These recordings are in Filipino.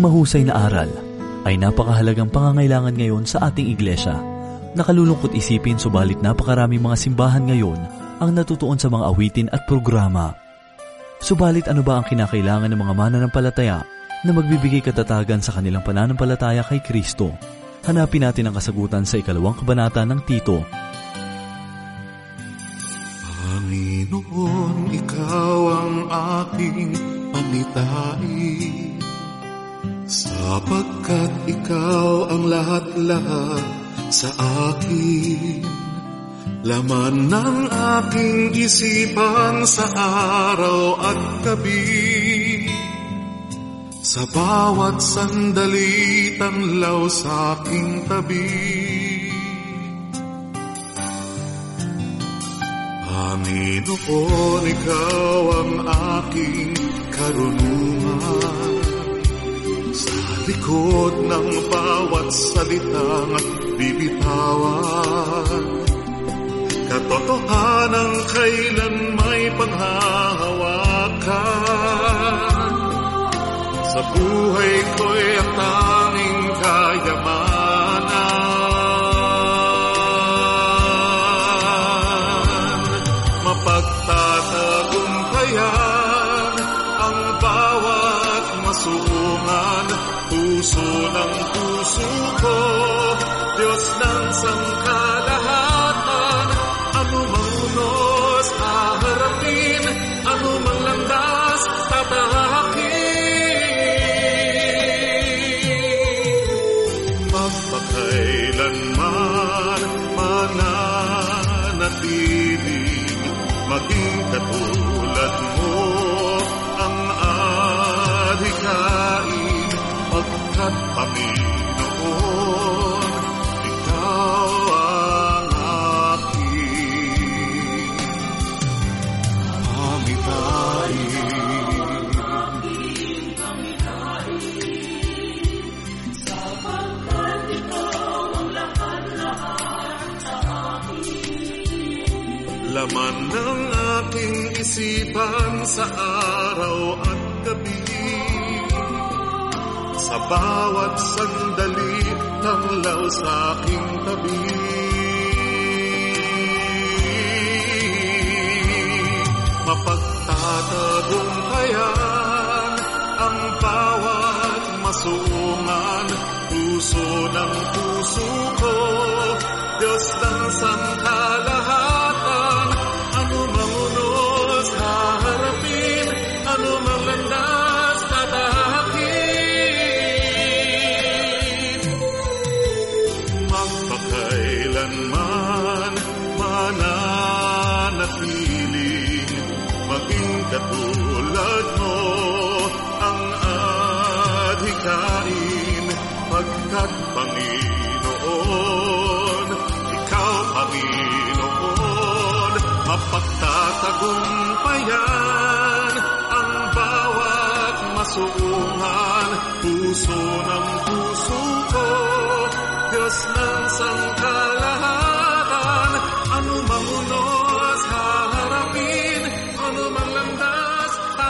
mahusay na aral ay napakahalagang pangangailangan ngayon sa ating iglesia. Nakalulungkot isipin subalit napakaraming mga simbahan ngayon ang natutuon sa mga awitin at programa. Subalit ano ba ang kinakailangan ng mga mananampalataya na magbibigay katatagan sa kanilang pananampalataya kay Kristo? Hanapin natin ang kasagutan sa 2 kabanata ng Tito. Panginoon, Ikaw ang aking panitain, sapagkat Ikaw ang lahat-lahat sa akin. Laman ng aking isipan sa araw at gabi, sa bawat sandali tanlaw sa aking tabi. Panginoon, Ikaw ang aking karunungan, sa likod ng bawat salitang bibitawan. Katotohanan kailan may panghahawakan, sa buhay ko'y ang tanging kayamanan. Mapagtatagumpayan ang bawat masuungan, puso ng puso ko, Diyos ng sangkalahatan. Anumang unos haharapin, anumang landas tatahakin. Magpakailanman mananatiling maging katulad mo ang adhikain, pagkat Panginoon, Ikaw ang aking pamitain. Sapagkat Ikaw ang lahat-lahat sa akin. Laman ng aking isipan sa araw at gabi, sa bawat sandali tanglaw sa aking tabi. Mapagtatagumpayan ang bawat masuungan, puso ng puso ko, Diyos ng sangkalahatan. Anumang unos haharapin, anumang landas tatahakin. Magpakailanman mananatiling maging katulad mo ang adhikain, pagkat Panginoon, Ikaw Panginoon, mapagtatagumpayan ang bawat masuungan, puso ng puso ko, Diyos ng sangkalahatan. Anumang unos haharapin, anumang landas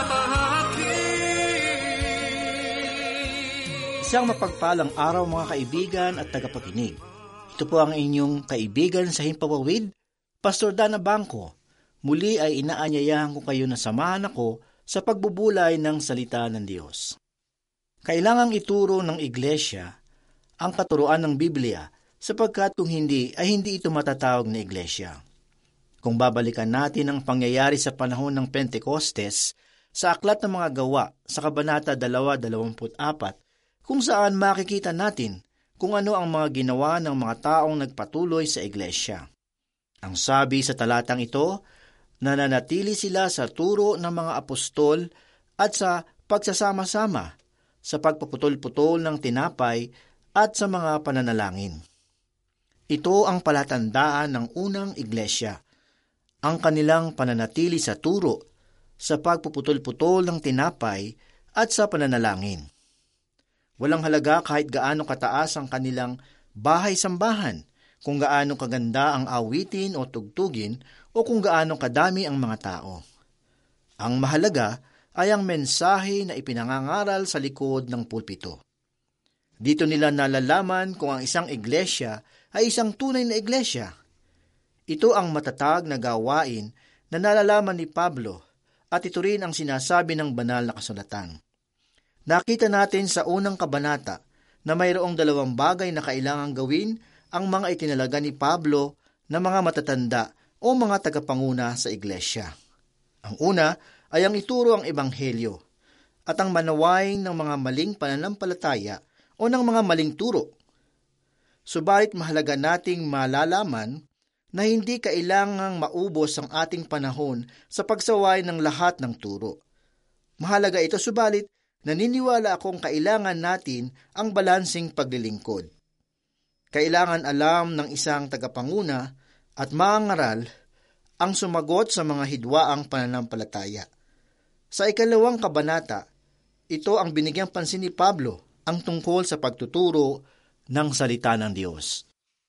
tatahakin. Isang mapagpalang araw mga kaibigan at tagapakinig. Ito po ang inyong kaibigan sa Himpapawid, Pastor Dana Bangko. Muli ay inaanyayahan ko kayo na samahan ako sa pagbubulay ng salita ng Diyos. Kailangang ituro ng iglesia ang katuruan ng Biblia, sapagkat kung hindi, ay hindi ito matatawag na iglesia. Kung babalikan natin ang pangyayari sa panahon ng Pentecostes, sa Aklat ng Mga Gawa, sa Kabanata 2:24, kung saan makikita natin kung ano ang mga ginawa ng mga taong nagpatuloy sa iglesia. Ang sabi sa talatang ito, nananatili sila sa turo ng mga apostol at sa pagsasama-sama, sa pagpuputol-putol ng tinapay at sa mga pananalangin. Ito ang palatandaan ng unang iglesia, ang kanilang pananatili sa turo, sa pagpuputol-putol ng tinapay at sa pananalangin. Walang halaga kahit gaano kataas ang kanilang bahay-sambahan, kung gaano kaganda ang awitin o tugtugin, o kung gaano kadami ang mga tao. Ang mahalaga ay ang mensahe na ipinangangaral sa likod ng pulpito. Dito nila nalalaman kung ang isang iglesia ay isang tunay na iglesia. Ito ang matatag na gawain na nalalaman ni Pablo at ito rin ang sinasabi ng banal na kasulatan. Nakita natin sa unang kabanata na mayroong 2 bagay na kailangang gawin ang mga itinalaga ni Pablo na mga matatanda o mga tagapanguna sa iglesia. Ang una ay ang ituro ang ebanghelyo at ang manawain ng mga maling pananampalataya o ng mga maling turo. Subalit mahalaga nating malalaman na hindi kailangang maubos ang ating panahon sa pagsaway ng lahat ng turo. Mahalaga ito, subalit naniniwala akong kailangan natin ang balansing paglilingkod. Kailangan alam ng isang tagapanguna at mangaral ang sumagot sa mga hidwaang pananampalataya. Sa 2 kabanata, ito ang binigyang pansin ni Pablo, ang tungkol sa pagtuturo ng salita ng Diyos.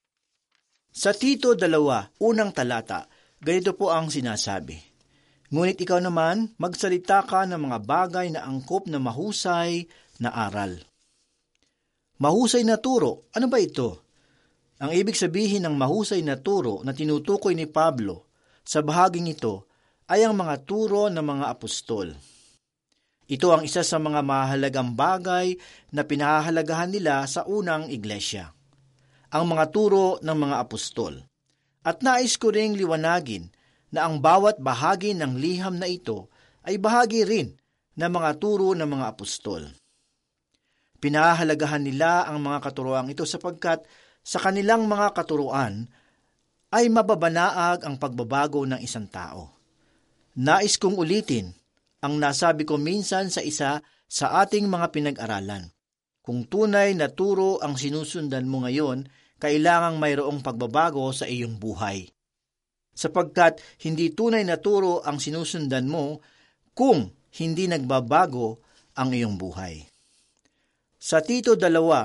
Sa Tito 2, unang talata, ganito po ang sinasabi, "Ngunit ikaw naman, magsalita ka ng mga bagay na angkop na mahusay na aral." Mahusay na turo, ano ba ito? Ang ibig sabihin ng mahusay na turo na tinutukoy ni Pablo sa bahaging ito ay ang mga turo ng mga apostol. Ito ang isa sa mga mahalagang bagay na pinahahalagahan nila sa unang iglesia, ang mga turo ng mga apostol. At nais ko ring liwanagin na ang bawat bahagi ng liham na ito ay bahagi rin ng mga turo ng mga apostol. Pinahahalagahan nila ang mga katuroang ito sapagkat sa kanilang mga katuruan ay mababanaag ang pagbabago ng isang tao. Nais kong ulitin ang nasabi ko minsan sa isa sa ating mga pinag-aralan. Kung tunay na turo ang sinusundan mo ngayon, kailangang mayroong pagbabago sa iyong buhay. Sapagkat hindi tunay na turo ang sinusundan mo kung hindi nagbabago ang iyong buhay. Sa Tito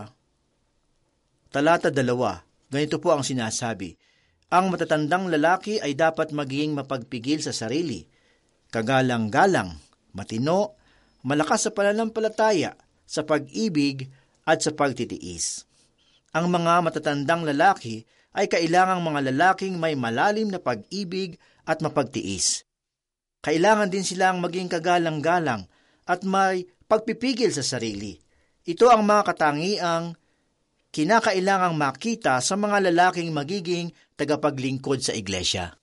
2, talata 2, ganito po ang sinasabi, "Ang matatandang lalaki ay dapat maging mapagpigil sa sarili, kagalang-galang, matino, malakas sa pananampalataya, sa pag-ibig at sa pagtitiis." Ang mga matatandang lalaki ay kailangang mga lalaking may malalim na pag-ibig at mapagtiis. Kailangan din silang maging kagalang-galang at may pagpipigil sa sarili. Ito ang mga katangiang kinakailangang makita sa mga lalaking magiging tagapaglingkod sa iglesia.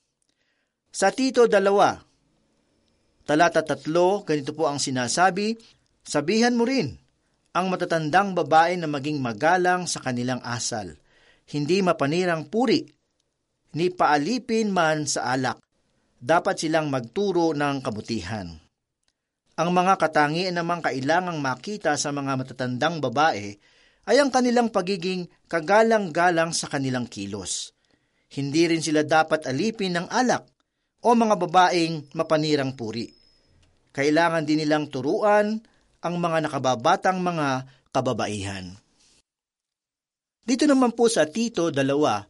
Sa Tito 2, talata 3, ganito po ang sinasabi, "Sabihan mo rin ang matatandang babae na maging magalang sa kanilang asal, hindi mapanirang puri, ni paalipin man sa alak. Dapat silang magturo ng kabutihan." Ang mga katangian namang kailangang makita sa mga matatandang babae ay ang kanilang pagiging kagalang-galang sa kanilang kilos. Hindi rin sila dapat alipin ng alak o mga babaeng mapanirang puri. Kailangan din nilang turuan ang mga nakababatang mga kababaihan. Dito naman po sa Tito 2,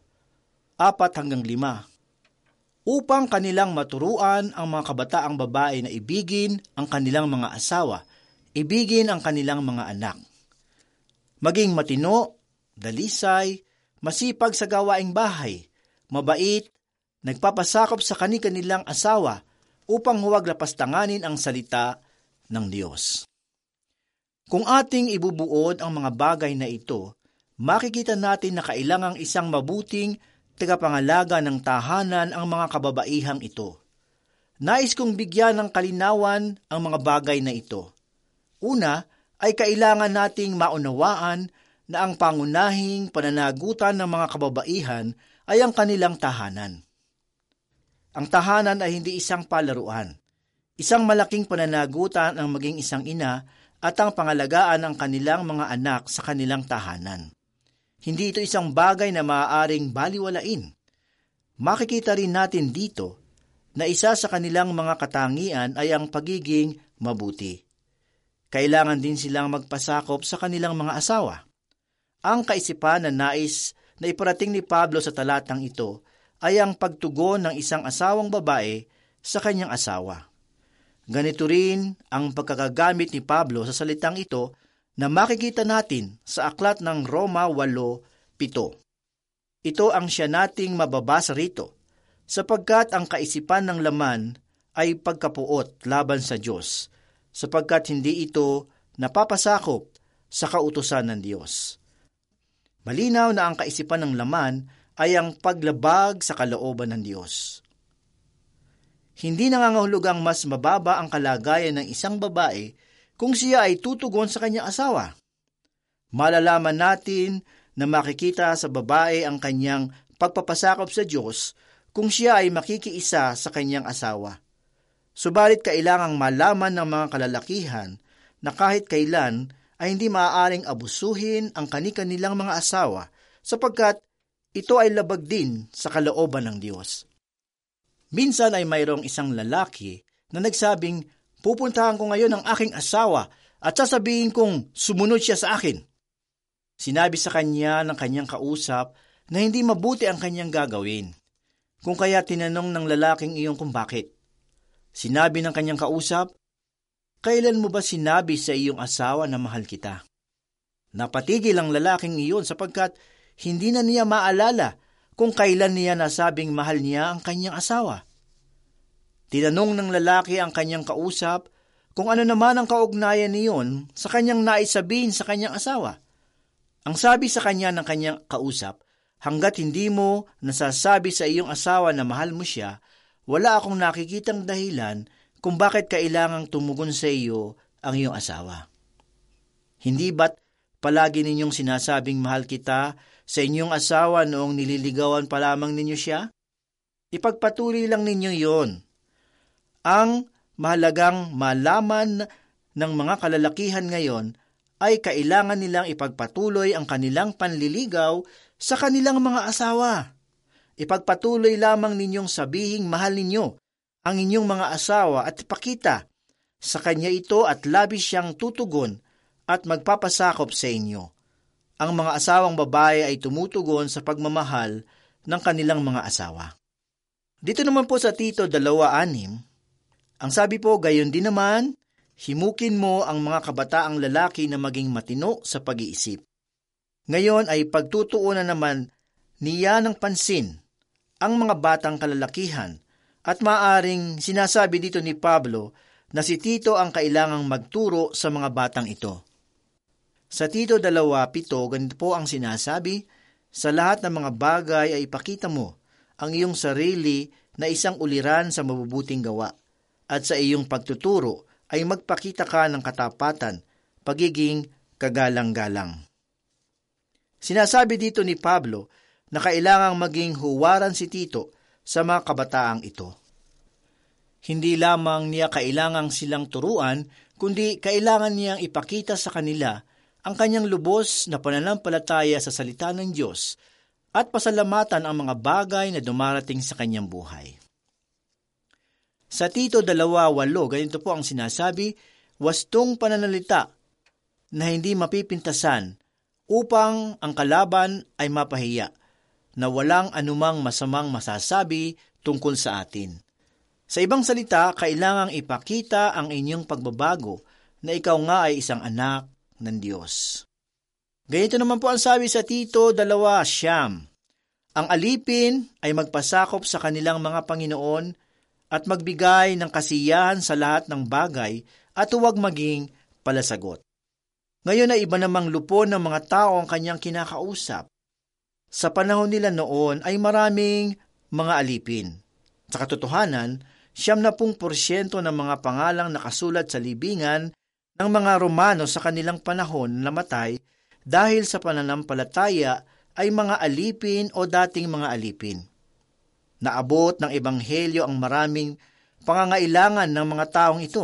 4-5, upang kanilang maturuan ang mga kabataang babae na ibigin ang kanilang mga asawa, ibigin ang kanilang mga anak. Maging matino, dalisay, masipag sa gawaing bahay, mabait, nagpapasakop sa kanilang asawa upang huwag lapastanganin ang salita ng Diyos. Kung ating ibubuod ang mga bagay na ito, makikita natin na kailangang isang mabuting tagapangalaga ng tahanan ang mga kababaihang ito. Nais kong bigyan ng kalinawan ang mga bagay na ito. Una, ay kailangan nating maunawaan na ang pangunahing pananagutan ng mga kababaihan ay ang kanilang tahanan. Ang tahanan ay hindi isang palaruan. Isang malaking pananagutan ang maging isang ina at ang pangalagaan ng kanilang mga anak sa kanilang tahanan. Hindi ito isang bagay na maaaring baliwalain. Makikita rin natin dito na isa sa kanilang mga katangian ay ang pagiging mabuti. Kailangan din silang magpasakop sa kanilang mga asawa. Ang kaisipan na nais na iparating ni Pablo sa talatang ito ay ang pagtugon ng isang asawang babae sa kanyang asawa. Ganito rin ang pagkakagamit ni Pablo sa salitang ito na makikita natin sa aklat ng Roma 8:7. Ito ang siya nating mababasa rito, sapagkat ang kaisipan ng laman ay pagkapuot laban sa Diyos, sapagkat hindi ito napapasakop sa kautusan ng Diyos. Malinaw na ang kaisipan ng laman ay ang paglabag sa kalooban ng Diyos. Hindi nangangahulugang mas mababa ang kalagayan ng isang babae kung siya ay tutugon sa kanyang asawa. Malalaman natin na makikita sa babae ang kanyang pagpapasakop sa Diyos kung siya ay makikiisa sa kanyang asawa. Subalit kailangang malaman ng mga kalalakihan na kahit kailan ay hindi maaaring abusuhin ang kani-kanilang mga asawa sapagkat ito ay labag din sa kalooban ng Diyos. Minsan ay mayroong isang lalaki na nagsabing, pupuntahan ko ngayon ang aking asawa at sasabihin kong sumunod siya sa akin. Sinabi sa kanya ng kanyang kausap na hindi mabuti ang kanyang gagawin. Kung kaya tinanong ng lalaking iyon kung bakit. Sinabi ng kanyang kausap, kailan mo ba sinabi sa iyong asawa na mahal kita? Napatigil ang lalaking iyon sapagkat hindi na niya maalala kung kailan niya nasabing mahal niya ang kanyang asawa. Tinanong ng lalaki ang kanyang kausap kung ano naman ang kaugnayan niyon sa kanyang naisabihin sa kanyang asawa. Ang sabi sa kanya ng kanyang kausap, hanggat hindi mo nasasabi sa iyong asawa na mahal mo siya, wala akong nakikitang dahilan kung bakit kailangang tumugon sa iyo ang iyong asawa. Hindi ba't palagi ninyong sinasabing mahal kita sa inyong asawa noong nililigawan pa lamang ninyo siya? Ipagpatuloy lang ninyo yon. Ang mahalagang malaman ng mga kalalakihan ngayon ay kailangan nilang ipagpatuloy ang kanilang panliligaw sa kanilang mga asawa. Ipagpatuloy lamang ninyong sabihing mahal ninyo ang inyong mga asawa at ipakita sa kanya ito at labis siyang tutugon at magpapasakop sa inyo. Ang mga asawang babae ay tumutugon sa pagmamahal ng kanilang mga asawa. Dito naman po sa Tito 2:6, ang sabi po, gayon din naman, himukin mo ang mga kabataang lalaki na maging matino sa pag-iisip. Ngayon ay pagtutuunan naman niya ng pansin ang mga batang kalalakihan at maaring sinasabi dito ni Pablo na si Tito ang kailangang magturo sa mga batang ito. Sa Tito 2:7, ganito po ang sinasabi, sa lahat ng mga bagay ay ipakita mo ang iyong sarili na isang uliran sa mabubuting gawa, at sa iyong pagtuturo ay magpakita ka ng katapatan, pagiging kagalang-galang. Sinasabi dito ni Pablo na kailangang maging huwaran si Tito sa mga kabataang ito. Hindi lamang niya kailangang silang turuan, kundi kailangan niyang ipakita sa kanila ang kanyang lubos na pananampalataya sa salita ng Diyos at pasalamatan ang mga bagay na dumarating sa kanyang buhay. Sa Tito 2:8, ganito po ang sinasabi, wastong pananalita na hindi mapipintasan upang ang kalaban ay mapahiya, na walang anumang masamang masasabi tungkol sa atin. Sa ibang salita, kailangang ipakita ang inyong pagbabago na ikaw nga ay isang anak ng Diyos. Ganito naman po ang sabi sa Tito 2:9, ang alipin ay magpasakop sa kanilang mga Panginoon at magbigay ng kasiyahan sa lahat ng bagay at huwag maging palasagot. Ngayon ay iba namang lupon ng mga tao ang kanyang kinakausap. Sa panahon nila noon ay maraming mga alipin. Sa katotohanan, 70% ng mga pangalang nakasulat sa libingan ng mga Romano sa kanilang panahon namatay dahil sa pananampalataya ay mga alipin o dating mga alipin. Naabot ng ebanghelyo ang maraming pangangailangan ng mga taong ito.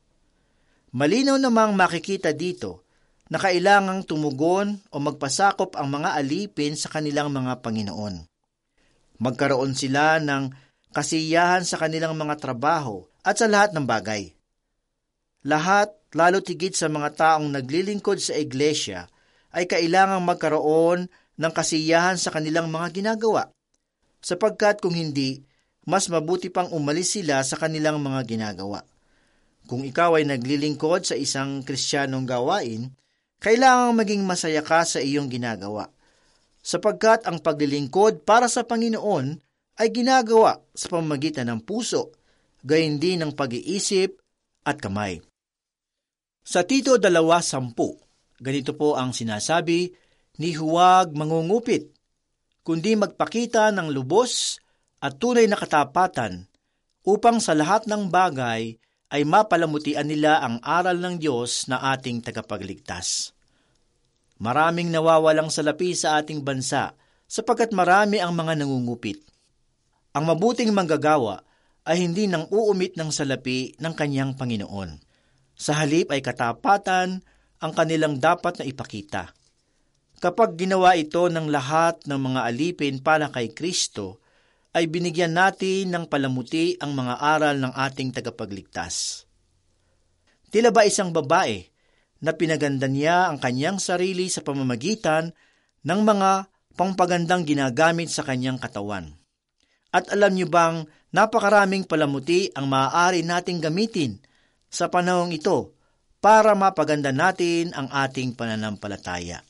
Malinaw namang makikita dito na kailangang tumugon o magpasakop ang mga alipin sa kanilang mga Panginoon. Magkaroon sila ng kasiyahan sa kanilang mga trabaho at sa lahat ng bagay. Lahat, lalo tigit sa mga taong naglilingkod sa iglesia, ay kailangang magkaroon ng kasiyahan sa kanilang mga ginagawa. Sapagkat kung hindi, mas mabuti pang umalis sila sa kanilang mga ginagawa. Kung ikaw ay naglilingkod sa isang Kristiyanong gawain, Kailangang maging masaya ka sa iyong ginagawa, sapagkat ang paglilingkod para sa Panginoon ay ginagawa sa pamamagitan ng puso, gayon din ng pag-iisip at kamay. Sa Tito 2:10, ganito po ang sinasabi, ni huwag mangungupit, kundi magpakita ng lubos at tunay na katapatan, upang sa lahat ng bagay ay mapalamutian nila ang aral ng Diyos na ating tagapagligtas. Maraming nawawalang salapi sa ating bansa sapagkat marami ang mga nangungupit. Ang mabuting manggagawa ay hindi nang uumit ng salapi ng kanyang Panginoon. Sa halip ay katapatan ang kanilang dapat na ipakita. Kapag ginawa ito ng lahat ng mga alipin para kay Kristo, ay binigyan natin ng palamuti ang mga aral ng ating tagapagligtas. Tila ba isang babae na pinaganda niya ang kanyang sarili sa pamamagitan ng mga pangpagandang ginagamit sa kanyang katawan. At alam niyo bang napakaraming palamuti ang maaari nating gamitin sa panahong ito para mapaganda natin ang ating pananampalataya.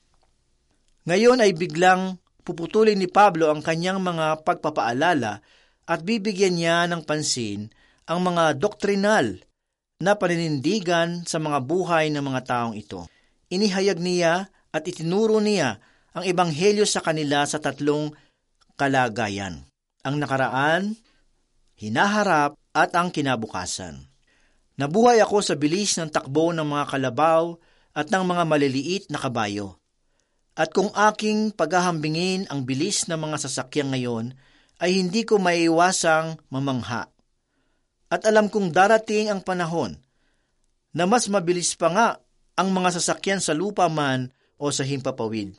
Ngayon ay biglang puputulin ni Pablo ang kanyang mga pagpapaalala at bibigyan niya ng pansin ang mga doktrinal na paninindigan sa mga buhay ng mga taong ito. Inihayag niya at itinuro niya ang ebanghelyo sa kanila sa 3 kalagayan: ang nakaraan, hinaharap, at ang kinabukasan. Nabuhay ako sa bilis ng takbo ng mga kalabaw at ng mga maliliit na kabayo. At kung aking paghahambingin ang bilis ng mga sasakyan ngayon, ay hindi ko maiiwasang mamangha. At alam kong darating ang panahon na mas mabilis pa nga ang mga sasakyan sa lupa man o sa himpapawid.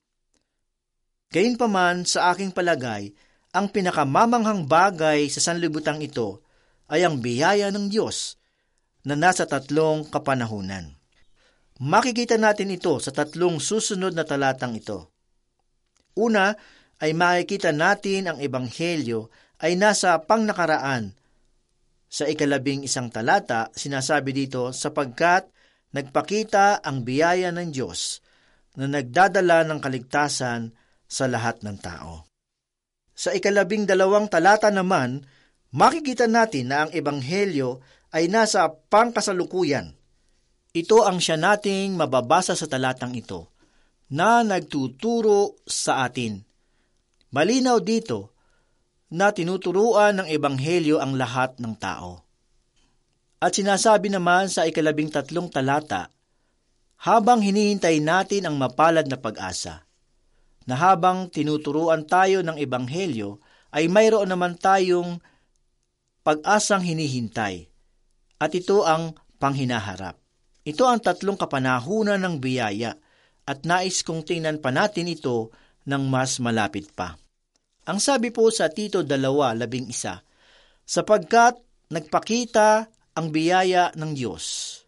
Gayunpaman, sa aking palagay, ang pinakamamanghang bagay sa sanlibutan ito ay ang biyaya ng Diyos na nasa 3 kapanahunan. Makikita natin ito sa 3 susunod na talatang ito. Una ay makikita natin ang ebanghelyo ay nasa pangnakaraan. Sa 11 talata, sinasabi dito, sapagkat nagpakita ang biyaya ng Diyos na nagdadala ng kaligtasan sa lahat ng tao. Sa 12 talata naman, makikita natin na ang ebanghelyo ay nasa pangkasalukuyan. Ito ang siya nating mababasa sa talatang ito, na nagtuturo sa atin. Malinaw dito na tinuturuan ng ebanghelyo ang lahat ng tao. At sinasabi naman sa 13 talata, habang hinihintay natin ang mapalad na pag-asa, na habang tinuturuan tayo ng ebanghelyo, ay mayroon naman tayong pag-asang hinihintay, at ito ang panghinaharap. Ito ang 3 kapanahunan ng biyaya at nais kong tingnan pa natin ito ng mas malapit pa. Ang sabi po sa Tito 2:11, sapagkat nagpakita ang biyaya ng Diyos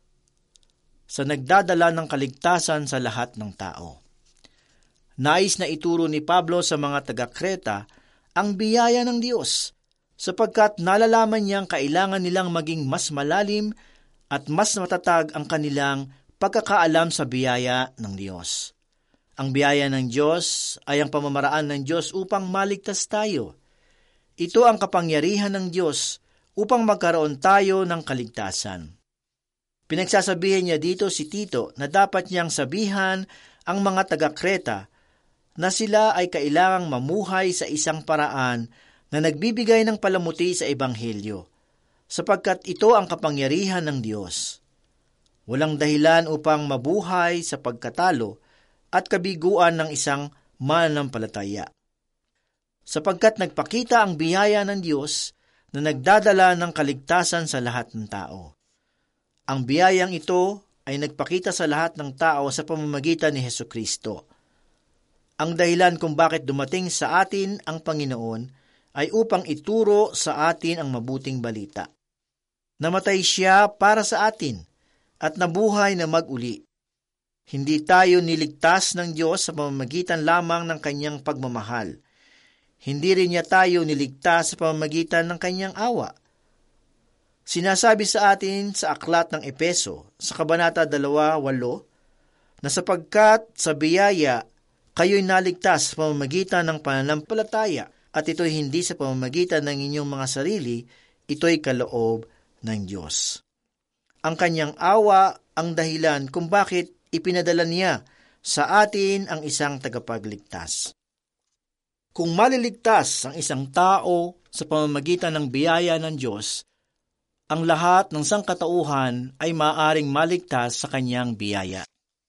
sa nagdadala ng kaligtasan sa lahat ng tao. Nais na ituro ni Pablo sa mga taga-Kreta ang biyaya ng Diyos sapagkat nalalaman niyang kailangan nilang maging mas malalim at mas matatag ang kanilang pagkakaalam sa biyaya ng Diyos. Ang biyaya ng Diyos ay ang pamamaraan ng Diyos upang maligtas tayo. Ito ang kapangyarihan ng Diyos upang magkaroon tayo ng kaligtasan. Pinagsasabihin niya dito si Tito na dapat niyang sabihan ang mga taga-Kreta na sila ay kailangang mamuhay sa isang paraan na nagbibigay ng palamuti sa ebanghelyo, sapagkat ito ang kapangyarihan ng Diyos. Walang dahilan upang mabuhay sa pagkatalo at kabiguan ng isang mananampalataya. Sapagkat nagpakita ang biyaya ng Diyos na nagdadala ng kaligtasan sa lahat ng tao. Ang biyayang ito ay nagpakita sa lahat ng tao sa pamamagitan ni Hesukristo. Ang dahilan kung bakit dumating sa atin ang Panginoon ay upang ituro sa atin ang mabuting balita. Namatay siya para sa atin at nabuhay na mag-uli. Hindi tayo niligtas ng Diyos sa pamamagitan lamang ng kanyang pagmamahal. Hindi rin niya tayo niligtas sa pamamagitan ng kanyang awa. Sinasabi sa atin sa aklat ng Epeso, sa Kabanata 2:8, na sapagkat sa biyaya, kayo'y naligtas sa pamamagitan ng pananampalataya, at ito'y hindi sa pamamagitan ng inyong mga sarili, ito'y kaloob ng Diyos. Ang kanyang awa ang dahilan kung bakit ipinadala niya sa atin ang isang tagapagligtas. Kung maliligtas ang isang tao sa pamamagitan ng biyaya ng Diyos, ang lahat ng sangkatauhan ay maaaring maligtas sa kanyang biyaya.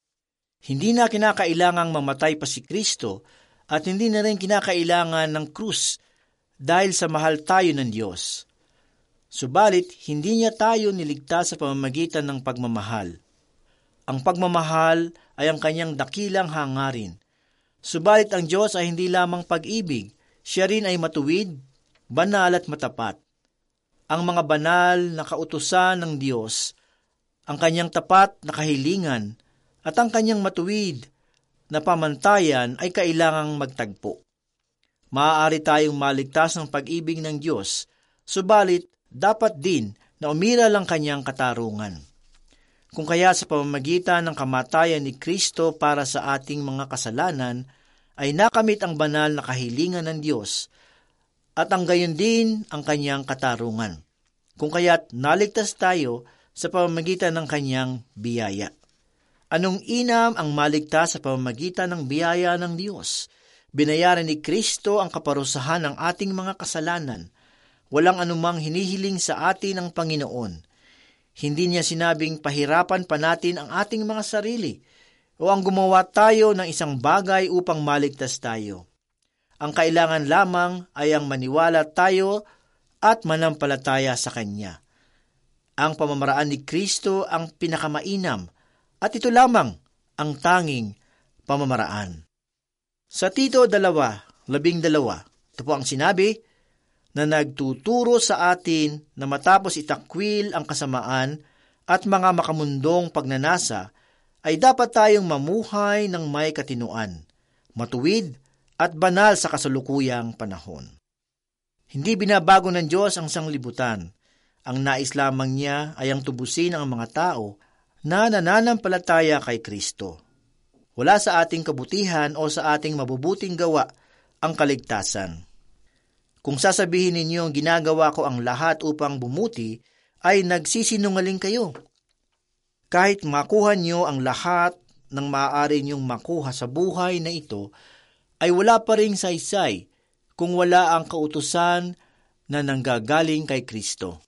Hindi na kinakailangang mamatay pa si Kristo at hindi na rin kinakailangan ng krus dahil sa mahal tayo ng Diyos. Subalit, hindi niya tayo niligtas sa pamamagitan ng pagmamahal. Ang pagmamahal ay ang kanyang dakilang hangarin. Subalit ang Diyos ay hindi lamang pag-ibig, siya rin ay matuwid, banal at matapat. Ang mga banal na kautusan ng Diyos, ang kanyang tapat na kahilingan, at ang kanyang matuwid na pamantayan ay kailangang magtagpo. Maaari tayong maligtas ng pag-ibig ng Diyos, subalit dapat din na umiral ang kanyang katarungan. Kung kaya sa pamamagitan ng kamatayan ni Kristo para sa ating mga kasalanan, ay nakamit ang banal na kahilingan ng Diyos, at ang gayon din ang kanyang katarungan. Kung kaya't naligtas tayo sa pamamagitan ng kanyang biyaya. Anong inam ang maligtas sa pamamagitan ng biyaya ng Diyos? Binayaran ni Kristo ang kaparusahan ng ating mga kasalanan. Walang anumang hinihiling sa atin ang Panginoon. Hindi niya sinabing pahirapan pa natin ang ating mga sarili o ang gumawa tayo ng isang bagay upang maligtas tayo. Ang kailangan lamang ay ang maniwala tayo at manampalataya sa Kanya. Ang pamamaraan ni Kristo ang pinakamainam at ito lamang ang tanging pamamaraan. Sa Tito 2:12, ito po ang sinabi, na nagtuturo sa atin na matapos itakwil ang kasamaan at mga makamundong pagnanasa, ay dapat tayong mamuhay ng may katinuan, matuwid at banal sa kasalukuyang panahon. Hindi binabago ng Diyos ang sanglibutan. Ang nais lamang niya ay ang tubusin ang mga tao na nananampalataya kay Kristo. Wala sa ating kabutihan o sa ating mabubuting gawa ang kaligtasan. Kung sasabihin ninyong ginagawa ko ang lahat upang bumuti, ay nagsisinungaling kayo. Kahit makuha niyo ang lahat ng maaari niyong makuha sa buhay na ito, ay wala pa ring saysay kung wala ang kautusan na nanggagaling kay Kristo.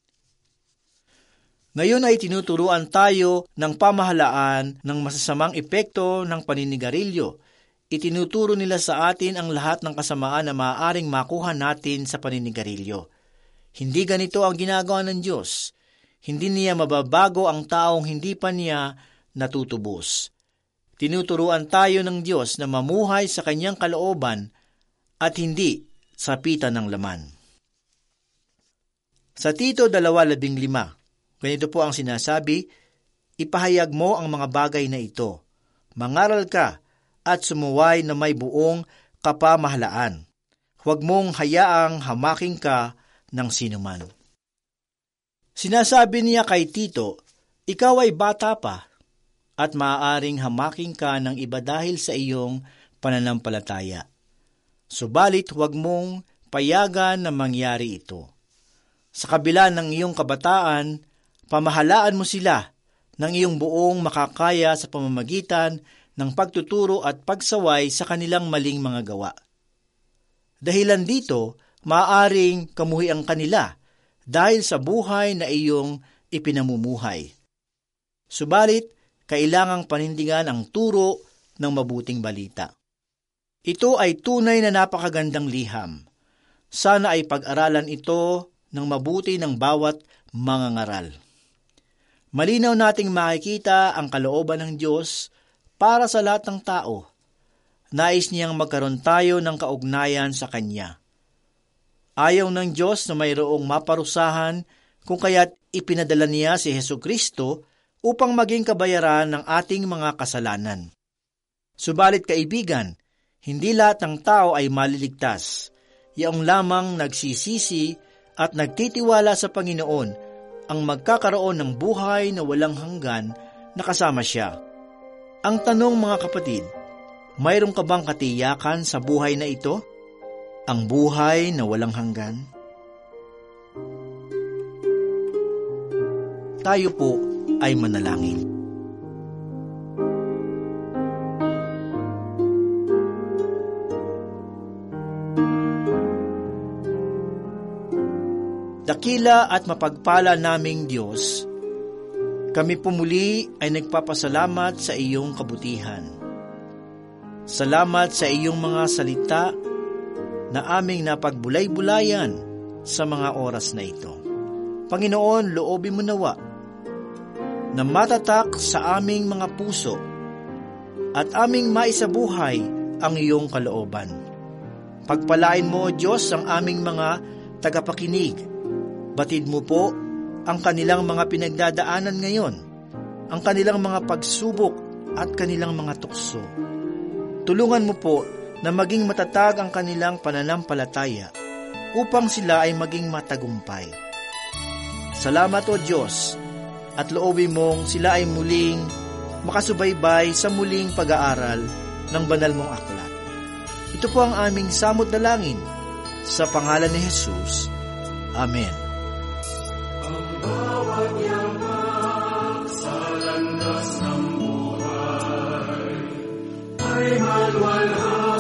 Ngayon ay tinuturuan tayo ng pamahalaan ng masasamang epekto ng paninigarilyo. Itinuturo nila sa atin ang lahat ng kasamaan na maaaring makuha natin sa paninigarilyo. Hindi ganito ang ginagawa ng Diyos. Hindi niya mababago ang taong hindi pa niya natutubos. Tinuturuan tayo ng Diyos na mamuhay sa kanyang kalooban at hindi sa pita ng laman. Sa Tito 2:15, ganito po ang sinasabi, ipahayag mo ang mga bagay na ito. Mangaral ka at sumuway na may buong kapamahalaan. Huwag mong hayaang hamaking ka ng sinuman. Sinasabi niya kay Tito, ikaw ay bata pa at maaaring hamaking ka ng iba dahil sa iyong pananampalataya. Subalit huwag mong payagan na mangyari ito. Sa kabila ng iyong kabataan, pamahalaan mo sila ng iyong buong makakaya sa pamamagitan ng pagtuturo at pagsaway sa kanilang maling mga gawa. Dahilan dito, maaaring kamuhian kanila dahil sa buhay na iyong ipinamumuhay. Subalit, kailangang panindigan ang turo ng mabuting balita. Ito ay tunay na napakagandang liham. Sana ay pag-aralan ito ng mabuti ng bawat mangangaral. Malinaw nating makikita ang kalooban ng Diyos para sa lahat ng tao. Nais niyang magkaroon tayo ng kaugnayan sa Kanya. Ayaw ng Diyos na mayroong maparusahan kung kaya't ipinadala niya si Hesukristo upang maging kabayaran ng ating mga kasalanan. Subalit kaibigan, hindi lahat ng tao ay maliligtas. Yaong lamang nagsisisi at nagtitiwala sa Panginoon ang magkakaroon ng buhay na walang hanggan na kasama siya. Ang tanong mga kapatid, mayroon ka bang katiyakan sa buhay na ito? Ang buhay na walang hanggan? Tayo po ay manalangin. Dakila at mapagpala naming Diyos, kami pumuli ay nagpapasalamat sa iyong kabutihan. Salamat sa iyong mga salita na aming napagbulay-bulayan sa mga oras na ito. Panginoon, loobin mo nawa na matatak sa aming mga puso at aming maisabuhay ang iyong kalooban. Pagpalain mo, O Diyos, ang aming mga tagapakinig. Batid mo po ang kanilang mga pinagdadaanan ngayon, ang kanilang mga pagsubok at kanilang mga tukso. Tulungan mo po na maging matatag ang kanilang pananampalataya upang sila ay maging matagumpay. Salamat, O Diyos, at loobin mong sila ay muling makasubaybay sa muling pag-aaral ng banal mong aklat. Ito po ang aming samot dalangin sa pangalan ni Jesus. Amen. Ang bawat yaman sa landas ng buhay ay malwalhati.